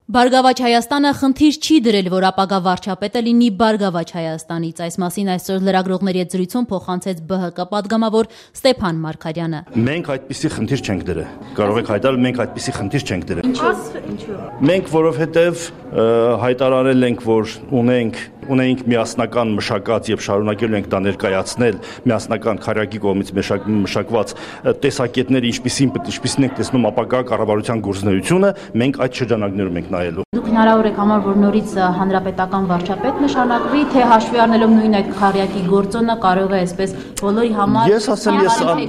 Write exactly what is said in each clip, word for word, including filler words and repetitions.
Բարգավաճ Հայաստանը խնդիր չի դրել, որ ապագա վարչապետը լինի Բարգավաճ Հայաստանից։ Այս մասին այսօր լրագրողների հետ զրույցում փոխանցեց Բ Հ Կ պատգամավոր Ստեփան Մարգարյանը։ Մենք այդպիսի խնդիր չենք դրել։ Կարող եք հայտարարել, մենք այդպիսի խնդիր չենք դրել։ Ինչու՞։ Մենք որովհետև հայտարարել ենք, որ ունենք ունենք միասնական մշակած եւ շարունակելու ենք դա ներկայացնել միասնական քարյակի կողմից մշակված տեսակետները, ինչպիսին ինչպիսին ենք տեսնում ապագա կառավարության գործունեությունը, մենք այդ շրջանակներում ենք նայելու։ Դուք հնարավոր եք համար, որ նորից հանրապետական վարչապետ նշանակվի, թե հաշվի առնելով նույն այդ քարյակի գործոնը կարող է այսպես բոլորի համար։ Ես ասեմ,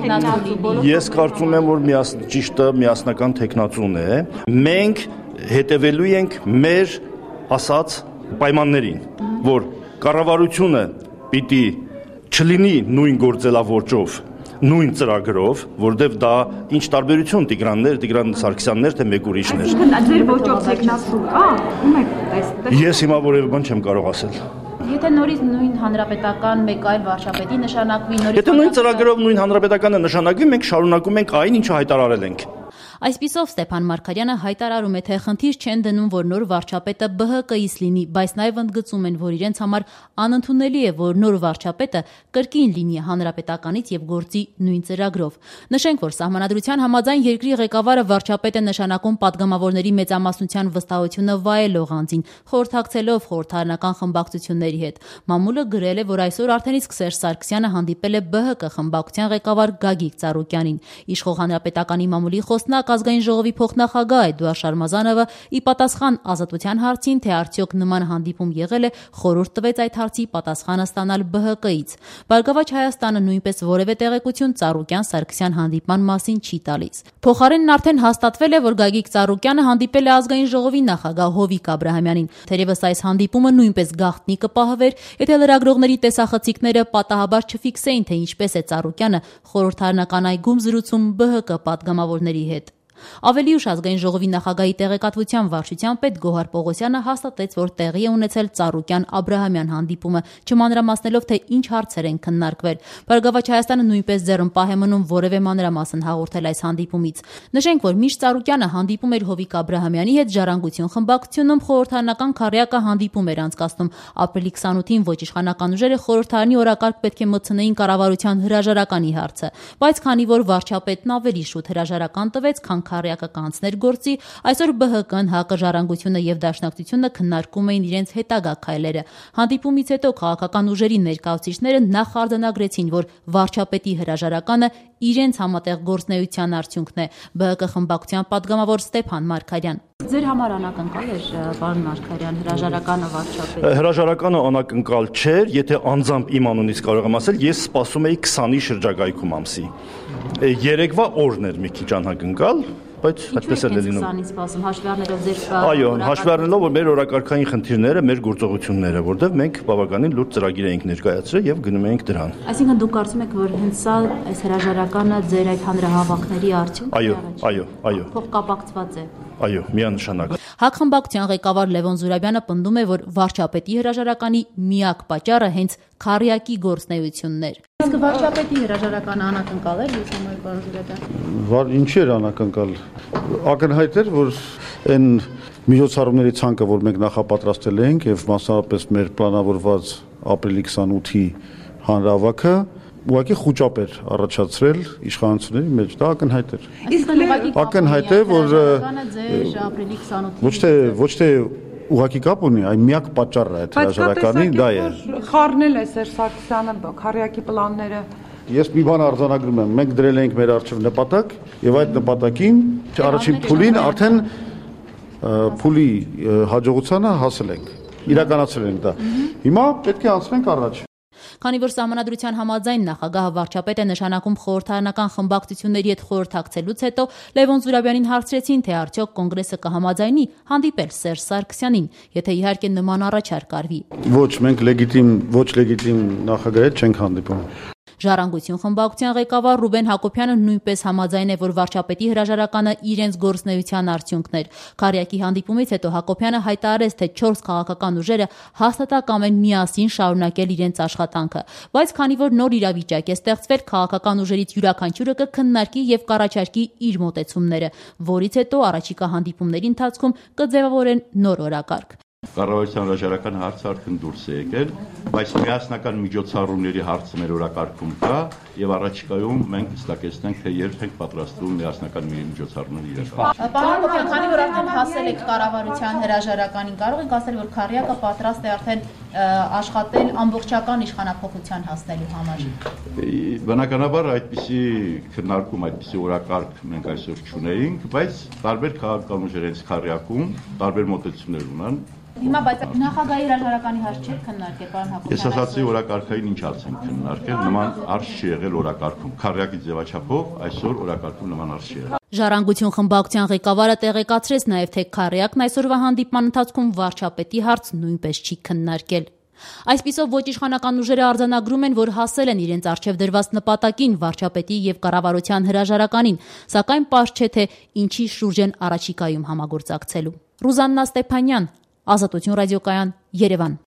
ես ես կարծում եմ, որ ճիշտը միասնական տեխնացուն է։ Մենք հետևելու ենք մեր ասած պայմաններին, որ կառավարությունը պիտի չլինի նույն գործելավոճով, նույն ծրագրով, որտեղ դա ինչ տարբերություն Տիգրաններ, Տիգրան Սարգսյաններ, թե մեկ ուրիշներ։ Այսինքն ձեր ոճով տեխնացու կա, ում եք տեսել։ Ես հիմա որևէ բան չեմ կարող ասել։ Եթե նորից նույն հանրապետական մեկ այլ վարչապետի նշանակվի, նորից Եթե նույն ծրագրով նույն հանրապետականը նշանակվի, մենք շարունակում ենք այն, ինչը հայտարարել ենք։ Այսպիսով Ստեփան Մարգարյանը հայտարարում է, թե խնդիր չեն դնում, որ նոր վարչապետը Բ Հ Կ-ից լինի, բայց նաև ընդգծում են, որ իրենց համար անընդունելի է, որ նոր վարչապետը կրկին լինի հանրապետականից եւ գործի նույն ծրագրով։ Նշենք, որ սահմանադրության համաձայն երկրի ղեկավարը վարչապետ է նշանակում падգամավորների մեծամասնության վստահությունը վայելող անձին, խորհրդակցելով խորհրդարանական խմբակցությունների հետ։ Մամուլը գրել է, որ այսօր արդեն իսկ Սերժ Սարգսյանը հանդիպել է Բ Հ Կ խմբակցության ղեկավար Գագիկ Ծառուկյանին։ Իշխող հանրապետականի մամուլի խոսնակ Ազգային ժողովի փոխնախագահ Էդուարդ Շարմազանովը ի պատասխան Ազատության հարցին, թե արդյոք նման հանդիպում եղել է, խորհուրդ տվեց այդ հարցի պատասխանը ստանալ Բ Հ Կ-ից։ Բարգավաճ Հայաստանը նույնպես որևէ տեղեկություն Ծառուկյան-Սարգսյան հանդիպման մասին չի տալիս։ Փոխարենն արդեն հաստատվել է, որ Գագիկ Ծառուկյանը հանդիպել է Ազգային ժողովի նախագահ Հովիկ Աբրահամյանին։ Թերևս այս հանդիպումը նույնպես գաղտնի կպահվեր, եթե լրագրողների տեսախցիկները պատահաբար չֆիքսեին, թե ինչպես է Ծառուկյանը խորհրդարանական այգում զրուցում Բ Հ Կ падգամավորների հետ։ Ավելի ուշ Ազգային ժողովի նախագահի տեղեկատվության վարչության պետ Գոհար Պողոսյանը հաստատեց, որ տեղի է ունեցել Ծառուկյան-Աբրահամյան հանդիպումը, չմանրամասնելով, թե ինչ հարցեր են քննարկվել։ Բարգավաճ Հայաստանը նույնպես ձեռնպահ է մնում որևէ մանրամասն հաղորդել այս հանդիպումից։ Նշենք, որ մինչ Ծառուկյանը հանդիպում էր Հովիկ Աբրահամյանի հետ, Ժառանգություն խմբակցությունում խորհրդարանական քարյակը հանդիպում էր անցկացնում։ Ապրիլի քսանութին ոչ իշխանական ուժերը խորհրդարանի օրակարգ պետք է մտցնեին կառավարության հրաժարականի հարցը, բայց քանի որ վարչապետն ավելի շուտ հրաժարական տվեց, քան քարյակը կանցներ գործի, այսօր Բ Հ Կ-ն, Հ Կ Ժառանգությունը եւ Դաշնակցությունը քննարկում էին իրենց հետագա քայլերը։ Հանդիպումից հետո քաղաքական ուժերի ներկայացուցիչները նախ արձանագրեցին, որ վարչապետի հրաժարականը իրենց համատեղ գործնեության արդյունքն է։ Բ Հ Կ խմբակցության падգամավոր Ստեփան Մարգարյան։ Ձեր համար անակնկալ էր, պարոն Մարգարյան, հրաժարականը վարչապետի։ Հրաժարականը անակնկալ չէր, եթե անձամբ իմ անունից կարող եմ ասել, ես սպասում էի քսանի շրջագայքում ամսի։ Երեկվա օրն էր մի քիչ անակնկալ, բայց այդպես էլ է լինում։ քսանից սպասում, հաշվի առնելով ձեր Այո, հաշվի առնելով, որ մեր օրակարգային խնդիրները, մեր գործողությունները, որտեղ մենք բավականին լուրջ ծրագիր էինք ներկայացրել եւ գնում էինք դրան։ Այսինքն դուք կարծում եք, որ հենց սա այս հրաժարականը ձեր այդ հանրահավաքների արդյունքն է։ Այո, այո, այո։ Փոխկապակցված է։ Այո, միանշանակ։ Հ Կ խմբակցության ղեկավար Լևոն Զուրաբյանը պնդում է, որ վարչապետի հրաժարականի միակ պատճառը հենց քարյակի գործնեությունն էր։ Իսկ վարչապետի հրաժարականը անակնկալ էր ես համար, պարոն Զուրաբյան։ Վար ինչի էր անակնկալ։ Ակնհայտ էր, որ այն միջոցառումների ցանկը, որ մենք նախապատրաստել ենք եւ մասնավորապես մեր պլանավորված ապրիլի քսանութի հանրահավաքը ուղղակի խոճապ էր առաջացրել իշխանությունների մեջ, դա ակնհայտ էր։ Իսկ ակնհայտ է, որ ապրիլի քսանութի ոչ թե ոչ թե ուղղակի կապ ունի, այ միակ պատճառը այդ հրաժարականի դա է։ Խառնել է Սերժ Սարգսյանը քարյակի պլանները։ Ես մի բան արձանագրում եմ, մենք դրել ենք մեր առջև նպատակ եւ այդ նպատակին առաջին փուլին արդեն փուլի հաջողությանը հասել ենք, իրականացրել ենք դա։ Հիմա պետք է անցնենք առաջ։ Քանի որ սահմանադրության համաձայն նախագահը վարչապետ է նշանակում խորհրդարանական խմբակցությունների հետ խորհրդակցելուց հետո Լևոն Զուրաբյանին հարցրեցին, թե արդյոք կոնգրեսը կհամաձայնի հանդիպել Սերժ Սարգսյանին, եթե իհարկե նման առաջարկ արվի։ Ոչ, մենք լեգիտիմ, ոչ լեգիտիմ նախագահի հետ չենք հանդիպում։ Ժառանգություն խմբակցության ղեկավար Ռուբեն Հակոբյանը նույնպես համաձայն է, որ վարչապետի հրաժարականը իրենց գործունեության արդյունքն էր։ Քարյակի հանդիպումից հետո Հակոբյանը հայտարարեց, թե չորս քաղաքական ուժերը հաստատակամ են միասին շարունակել իրենց աշխատանքը, բայց քանի որ նոր իրավիճակ է ստեղծվել, քաղաքական ուժերից յուրաքանչյուրը կքննարկի եւ կառաջարկի իր մոտեցումները, որից հետո առաջիկա հանդիպումների ընթացքում կձևավորեն նոր օրակարգ։ Կառավարության հրաժարական հարցը արդեն դուրս է եկել, բայց միասնական միջոցառումների հարցը մեր օրակարգում կա եւ առաջիկայում մենք հստակեցնենք, թե երբ ենք պատրաստվում միասնական միջոցառումներ իրականացնել։ Պարոն Հակոբյան, քանի որ արդեն հասել եք կառավարության հրաժարականին, կարող եք ասել, որ Քարյակը պատրաստ է արդեն աշխատել ամբողջական իշխանափոխության հասնելու համար։ Բնականաբար այդպիսի քննարկում, այդպիսի օրակարգ մենք այսօր չունեինք, բայց տարբեր քաղաքական ուժեր հենց Քարյակում տարբեր մոտեցումներ ունեն։ Հիմա բայց նախագահի հրաժարականի հարց չեք քննարկել, պարոն Հակոբյան։ Ես ասացի օրակարգային ինչ հարց ենք քննարկել, նման հարց չի եղել օրակարգում։ Քարյակի ձևաչափով այսօր օրակարգում նման հարց չի եղել։ Ժառանգություն խմբակցության ղեկավարը տեղեկացրեց նաև, թե Քարյակն այսօրվա հանդիպման ընթացքում վարչապետի հարց նույնպես չի քննարկել։ Այսպիսով ոչ իշխանական ուժերը արձանագրում են, որ հասել են իրենց առջև դրված նպատակին վարչապետի եւ կառավարության հրաժարականին, սակայն պարզ չէ, թե ինչի շուրջ են առաջիկայում համագործակցելու։ Ռուզաննա Ստեփանյան, Ազատություն ռադիոկայան, Երևան։